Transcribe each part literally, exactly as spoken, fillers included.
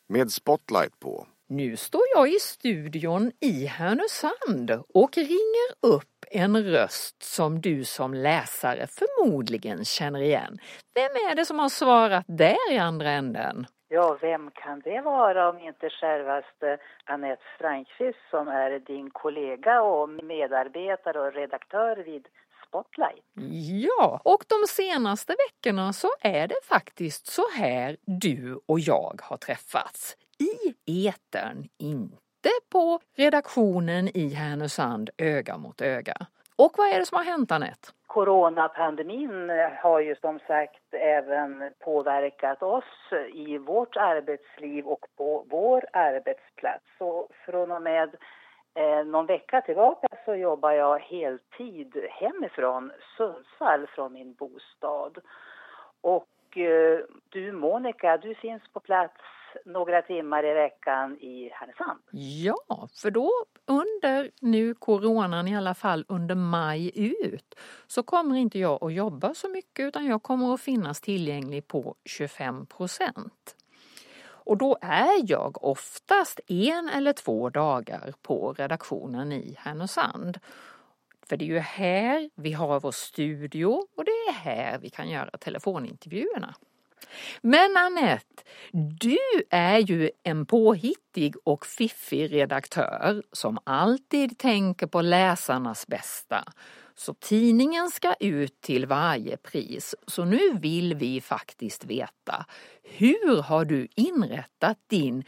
med Spotlight på. Nu står jag i studion i Härnösand och ringer upp en röst som du som läsare förmodligen känner igen. Vem är det som har svarat där i andra änden? Ja, vem kan det vara om inte självaste Anette Frankqvist som är din kollega och medarbetare och redaktör vid Spotlight? Ja, och de senaste veckorna så är det faktiskt så här du och jag har träffats. I etern, inte på redaktionen i Härnösand öga mot öga. Och vad är det som har hänt, Anette? Coronapandemin har ju som sagt även påverkat oss i vårt arbetsliv och på vår arbetsplats. Så från och med eh, någon vecka tillbaka så jobbar jag heltid hemifrån Sundsvall från min bostad. Och eh, du Monica, du finns på plats några timmar i veckan i Härnösand. Ja, för då under nu coronan i alla fall under maj ut så kommer inte jag att jobba så mycket utan jag kommer att finnas tillgänglig på tjugofem procent. Och då är jag oftast en eller två dagar på redaktionen i Härnösand. För det är ju här vi har vår studio och det är här vi kan göra telefonintervjuerna. Men Anette, du är ju en påhittig och fiffig redaktör som alltid tänker på läsarnas bästa. Så tidningen ska ut till varje pris. Så nu vill vi faktiskt veta, hur har du inrättat din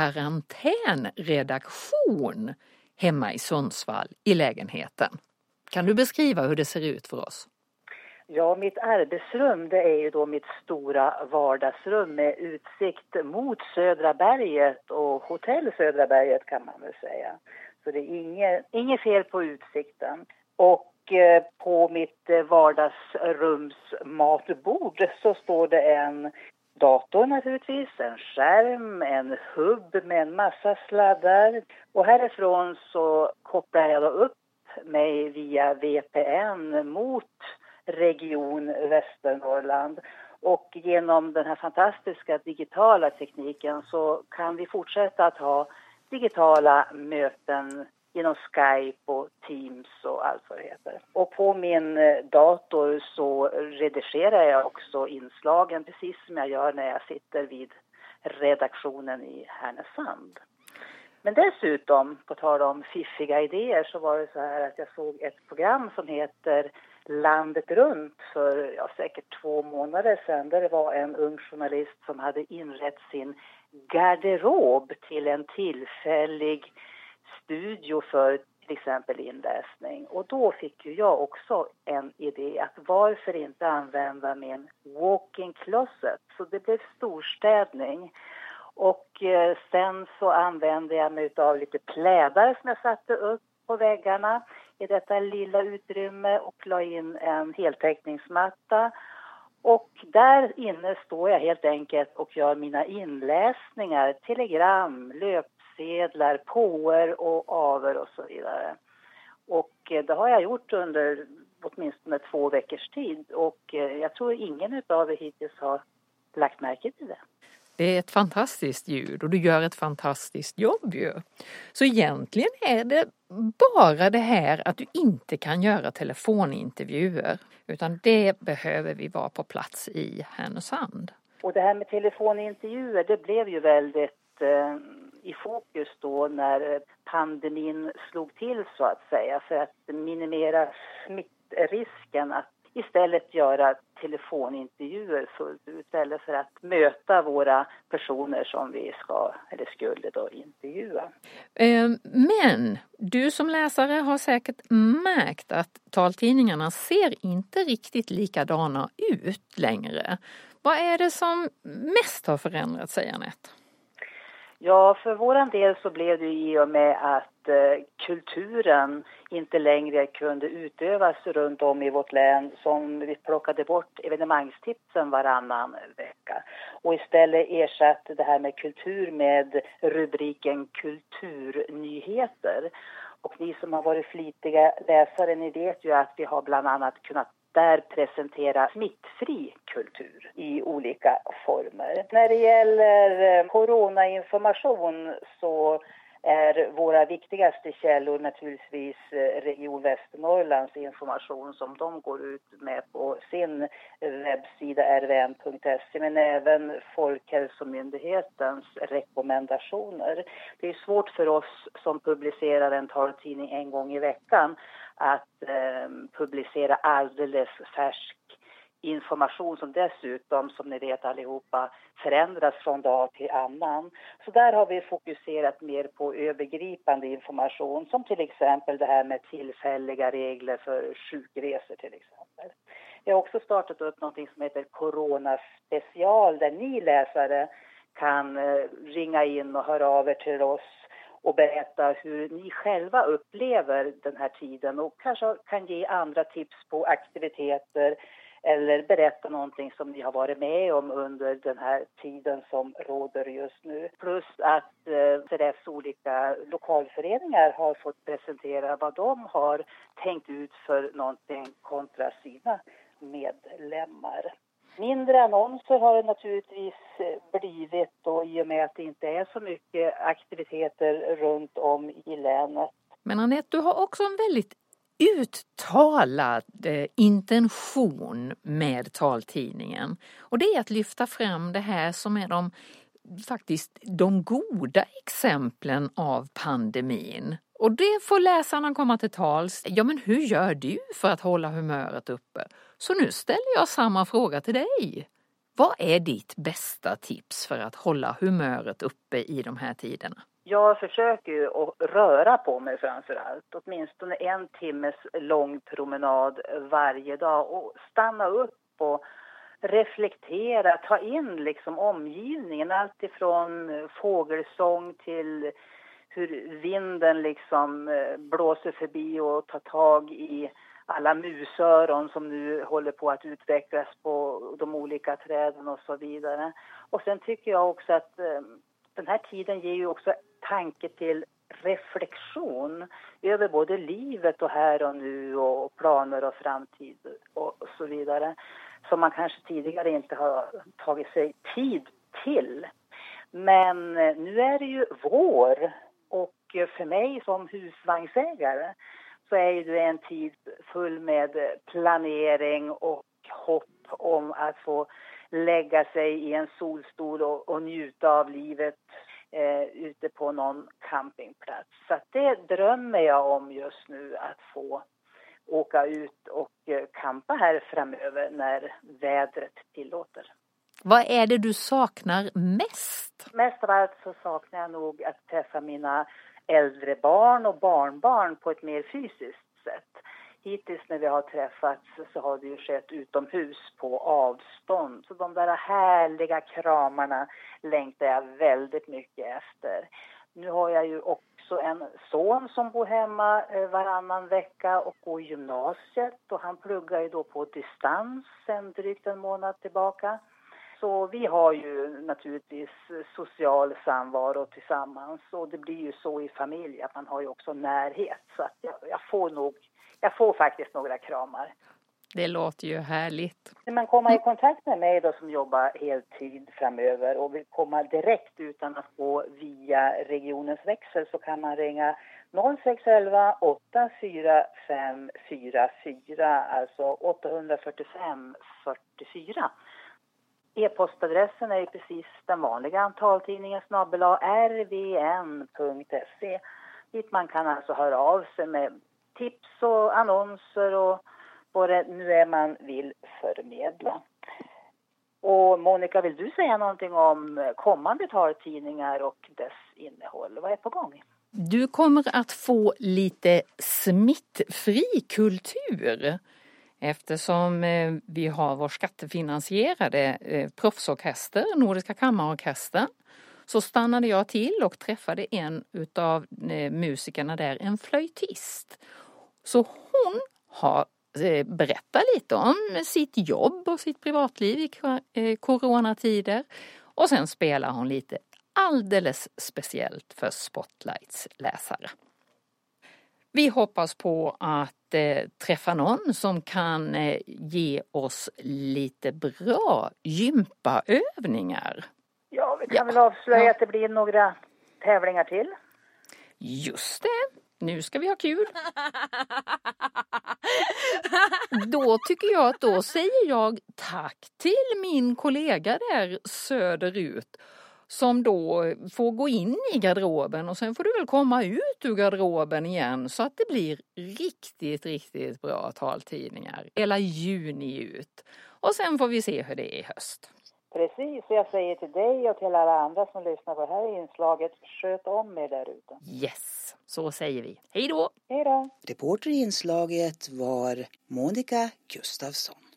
karantänredaktion hemma i Sundsvall i lägenheten? Kan du beskriva hur det ser ut för oss? Ja, mitt arbetsrum det är ju då mitt stora vardagsrum med utsikt mot Södra berget och hotell Södra berget kan man väl säga. Så det är inget, inget fel på utsikten. Och eh, på mitt eh, vardagsrums matbord så står det en dator naturligtvis, en skärm, en hubb med en massa sladdar. Och härifrån så kopplar jag då upp mig via V P N mot region Västernorrland och genom den här fantastiska digitala tekniken så kan vi fortsätta att ha digitala möten genom Skype och Teams och allt vad det heter. Och på min dator så redigerar jag också inslagen precis som jag gör när jag sitter vid redaktionen i Härnösand. Men dessutom, på tal om fiffiga idéer, så var det så här att jag såg ett program som heter Landet runt för ja, säkert två månader sedan. Där det var en ung journalist som hade inrett sin garderob till en tillfällig studio för till exempel inläsning. Och då fick ju jag också en idé att varför inte använda min walk-in closet. Så det blev storstädning. Och eh, sen så använde jag mig av lite plädar som jag satte upp på väggarna i detta lilla utrymme och la in en heltäckningsmatta. Och där inne står jag helt enkelt och gör mina inläsningar, telegram, löpsedlar, påer och aver och så vidare. Och eh, det har jag gjort under åtminstone två veckors tid och eh, jag tror ingen av er hittills har lagt märke till det. Det är ett fantastiskt ljud och du gör ett fantastiskt jobb ju. Så egentligen är det bara det här att du inte kan göra telefonintervjuer. Utan det behöver vi vara på plats i Härnösand. Och det här med telefonintervjuer, det blev ju väldigt eh, i fokus då när pandemin slog till så att säga. För att minimera smittrisken att istället göra telefonintervjuer fullt ut eller för att möta våra personer som vi ska eller skulle då intervjua. Men du som läsare har säkert märkt att taltidningarna ser inte riktigt likadana ut längre. Vad är det som mest har förändrat sig, Anette? Ja, för våran del så blev det i och med att eh, kulturen inte längre kunde utövas runt om i vårt län som vi plockade bort evenemangstipsen varannan vecka. Och istället ersatte det här med kultur med rubriken kulturnyheter. Och ni som har varit flitiga läsare, ni vet ju att vi har bland annat kunnat där presentera smittfri kultur i olika former. När det gäller coronainformation så är våra viktigaste källor naturligtvis Region Västernorrlands information som de går ut med på sin webbsida r v n punkt se, men även Folkhälsomyndighetens rekommendationer. Det är svårt för oss som publicerar en taltidning en gång i veckan att eh, publicera alldeles färsk information som dessutom, som ni vet allihopa, förändras från dag till annan. Så där har vi fokuserat mer på övergripande information, som till exempel det här med tillfälliga regler för sjukresor till exempel. Vi har också startat upp något som heter Corona Special, där ni läsare kan ringa in och höra av er till oss och berätta hur ni själva upplever den här tiden och kanske kan ge andra tips på aktiviteter eller berätta någonting som ni har varit med om under den här tiden som råder just nu. Plus att eh, C R F:s olika lokalföreningar har fått presentera vad de har tänkt ut för någonting kontra sina medlemmar. Mindre annonser har det naturligtvis blivit och i och med att det inte är så mycket aktiviteter runt om i länet. Men Anette, du har också en väldigt uttalad eh, intention med taltidningen. Och det är att lyfta fram det här som är de, faktiskt de goda exemplen av pandemin. Och det får läsarna komma till tals. Ja, men hur gör du för att hålla humöret uppe? Så nu ställer jag samma fråga till dig. Vad är ditt bästa tips för att hålla humöret uppe i de här tiderna? Jag försöker ju att röra på mig framför allt. Åtminstone en timmes lång promenad varje dag. Och stanna upp och reflektera, ta in liksom omgivningen. Allt ifrån fågelsång till hur vinden liksom blåser förbi och tar tag i alla musöron som nu håller på att utvecklas på de olika träden och så vidare. Och sen tycker jag också att eh, den här tiden ger ju också tanke till reflektion över både livet och här och nu och planer och framtid och så vidare. Som man kanske tidigare inte har tagit sig tid till. Men nu är det ju vår och för mig som husvagnsägare så är det en tid full med planering och hopp om att få lägga sig i en solstol och, och njuta av livet eh, ute på någon campingplats. Så att det drömmer jag om just nu, att få åka ut och eh, campa här framöver när vädret tillåter. Vad är det du saknar mest? Mest av allt så saknar jag nog att träffa mina äldre barn och barnbarn på ett mer fysiskt sätt. Hittills när vi har träffats så har det ju skett utomhus på avstånd. Så de där härliga kramarna längtar jag väldigt mycket efter. Nu har jag ju också en son som bor hemma varannan vecka och går i gymnasiet. Och han pluggar ju då på distans sedan drygt en månad tillbaka. Så vi har ju naturligtvis social samvaro tillsammans och det blir ju så i familj att man har ju också närhet. Så att jag, jag får nog, jag får faktiskt några kramar. Det låter ju härligt. När man kommer i kontakt med mig då som jobbar heltid framöver och vill komma direkt utan att gå via regionens växel så kan man ringa noll sex ett ett åtta fyra fem fyra fyra, alltså åtta fyra fem fyra fyra. E-postadressen är precis den vanliga antaltidningen snabel-a r v n punkt se. Dit man kan alltså höra av sig med tips och annonser och vad det nu är man vill förmedla. Och Monica, vill du säga någonting om kommande taltidningar och dess innehåll? Vad är på gång? Du kommer att få lite smittfri kultur. Eftersom eh, vi har vår skattefinansierade eh, proffsorkester, Nordiska kammarorkestern, så stannade jag till och träffade en utav eh, musikerna där, en flöjtist. Så hon har eh, berättat lite om sitt jobb och sitt privatliv i eh, coronatider. Och sen spelar hon lite alldeles speciellt för Spotlights läsare. Vi hoppas på att eh, träffa någon som kan eh, ge oss lite bra gympaövningar. Ja, vi kan Ja. väl avslöja Ja. att det blir några tävlingar till. Just det, nu ska vi ha kul. Då tycker jag att då säger jag tack till min kollega där söderut som då får gå in i garderoben och sen får du väl komma ut ur garderoben igen så att det blir riktigt, riktigt bra taltidningar hela juni ut. Och sen får vi se hur det är i höst. Precis, så jag säger till dig och till alla andra som lyssnar på det här inslaget, sköt om er där ute. Yes, så säger vi. Hej då! Hej då! Reporter i inslaget var Monica Gustafsson.